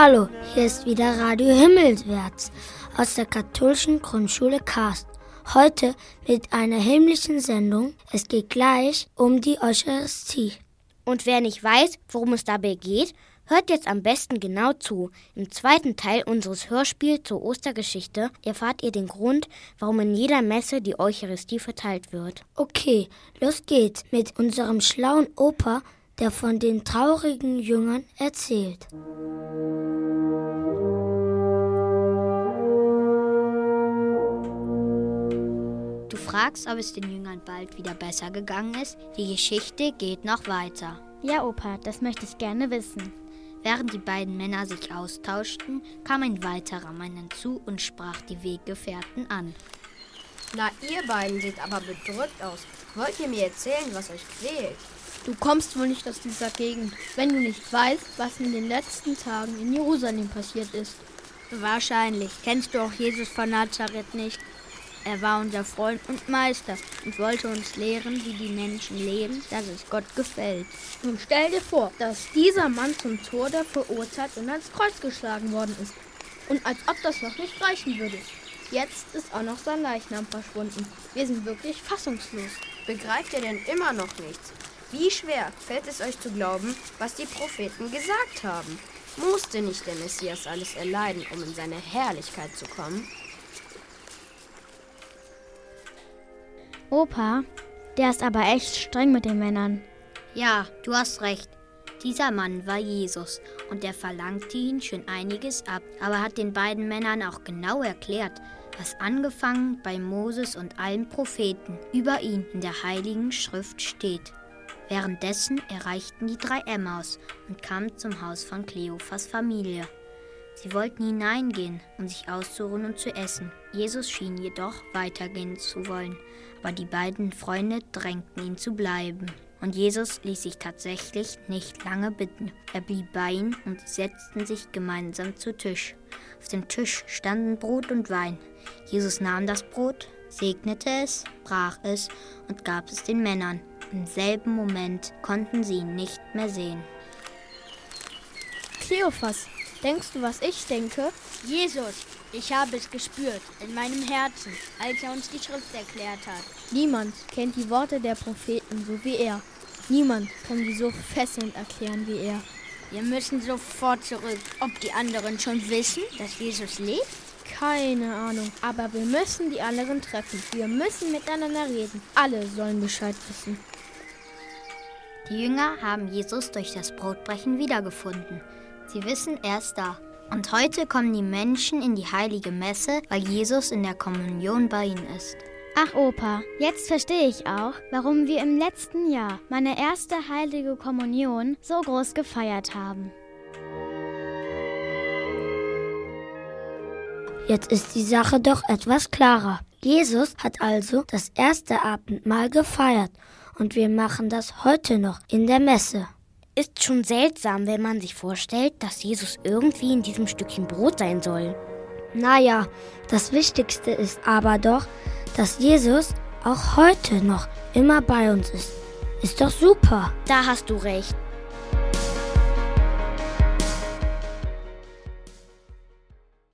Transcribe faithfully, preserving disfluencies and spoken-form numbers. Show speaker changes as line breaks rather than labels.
Hallo, hier ist wieder Radio Himmelwärts aus der katholischen Grundschule Karst. Heute mit einer himmlischen Sendung. Es geht gleich um die Eucharistie.
Und wer nicht weiß, worum es dabei geht, hört jetzt am besten genau zu. Im zweiten Teil unseres Hörspiels zur Ostergeschichte erfahrt ihr den Grund, warum in jeder Messe die Eucharistie verteilt wird.
Okay, los geht's mit unserem schlauen Opa, der von den traurigen Jüngern erzählt.
Du fragst, ob es den Jüngern bald wieder besser gegangen ist? Die Geschichte geht noch weiter.
Ja, Opa, das möchte ich gerne wissen.
Während die beiden Männer sich austauschten, kam ein weiterer Mann hinzu und sprach die Weggefährten an.
Na, ihr beiden seht aber bedrückt aus. Wollt ihr mir erzählen, was euch quält?
Du kommst wohl nicht aus dieser Gegend, wenn du nicht weißt, was in den letzten Tagen in Jerusalem passiert ist.
Wahrscheinlich kennst du auch Jesus von Nazareth nicht. Er war unser Freund und Meister und wollte uns lehren, wie die Menschen leben, dass es Gott gefällt.
Nun stell dir vor, dass dieser Mann zum Tode verurteilt und ans Kreuz geschlagen worden ist. Und als ob das noch nicht reichen würde. Jetzt ist auch noch sein Leichnam verschwunden. Wir sind wirklich fassungslos.
Begreift ihr denn immer noch nichts? Wie schwer fällt es euch zu glauben, was die Propheten gesagt haben? Musste nicht der Messias alles erleiden, um in seine Herrlichkeit zu kommen?
Opa, der ist aber echt streng mit den Männern.
Ja, du hast recht. Dieser Mann war Jesus und er verlangte ihnen schon einiges ab, aber hat den beiden Männern auch genau erklärt, was angefangen bei Moses und allen Propheten über ihn in der Heiligen Schrift steht. Währenddessen erreichten die drei Emmaus und kamen zum Haus von Kleophas Familie. Sie wollten hineingehen, um sich auszuruhen und zu essen. Jesus schien jedoch weitergehen zu wollen, aber die beiden Freunde drängten ihn zu bleiben. Und Jesus ließ sich tatsächlich nicht lange bitten. Er blieb bei ihnen und sie setzten sich gemeinsam zu Tisch. Auf dem Tisch standen Brot und Wein. Jesus nahm das Brot, segnete es, brach es und gab es den Männern. Im selben Moment konnten sie ihn nicht mehr sehen.
Kleophas, denkst du, was ich denke?
Jesus, ich habe es gespürt, in meinem Herzen, als er uns die Schrift erklärt hat.
Niemand kennt die Worte der Propheten so wie er. Niemand kann sie so fesselnd erklären wie er.
Wir müssen sofort zurück. Ob die anderen schon wissen, dass Jesus lebt?
Keine Ahnung, aber wir müssen die anderen treffen. Wir müssen miteinander reden. Alle sollen Bescheid wissen.
Die Jünger haben Jesus durch das Brotbrechen wiedergefunden. Sie wissen, er ist da. Und heute kommen die Menschen in die heilige Messe, weil Jesus in der Kommunion bei ihnen ist.
Ach Opa, jetzt verstehe ich auch, warum wir im letzten Jahr meine erste heilige Kommunion so groß gefeiert haben.
Jetzt ist die Sache doch etwas klarer. Jesus hat also das erste Abendmahl gefeiert und wir machen das heute noch in der Messe.
Ist schon seltsam, wenn man sich vorstellt, dass Jesus irgendwie in diesem Stückchen Brot sein soll.
Naja, das Wichtigste ist aber doch, dass Jesus auch heute noch immer bei uns ist. Ist doch super.
Da hast du recht.